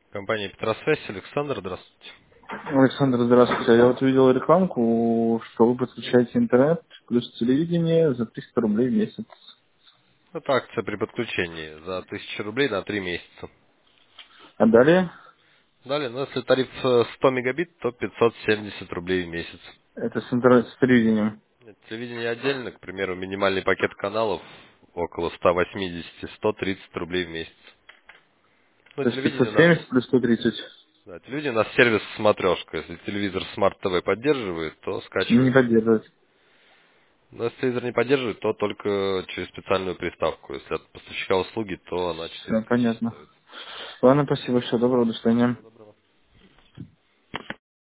Компания Петросвязь, Александр, здравствуйте. Александр, здравствуйте. Я вот видел рекламку, что вы подключаете интернет плюс телевидение за 300 рублей в месяц. Это акция при подключении за 1000 рублей на 3 месяца. А далее Далее, ну, если тариф 100 мегабит, то 570 рублей в месяц. это с, интернет, с телевидением. Телевидение отдельно, к примеру, минимальный пакет каналов около 180-130 рублей в месяц. Ну, То есть телевидение у нас, 570 плюс 130 да, телевидение у нас сервис смотрешка. Если телевизор Smart TV поддерживает, то не скачивается. поддерживает. Но если телевизор не поддерживает, то только через специальную приставку. Если от поставщика услуги, то она Все 400 тысяч понятно. стоит. Ладно, спасибо, все доброго, до свидания.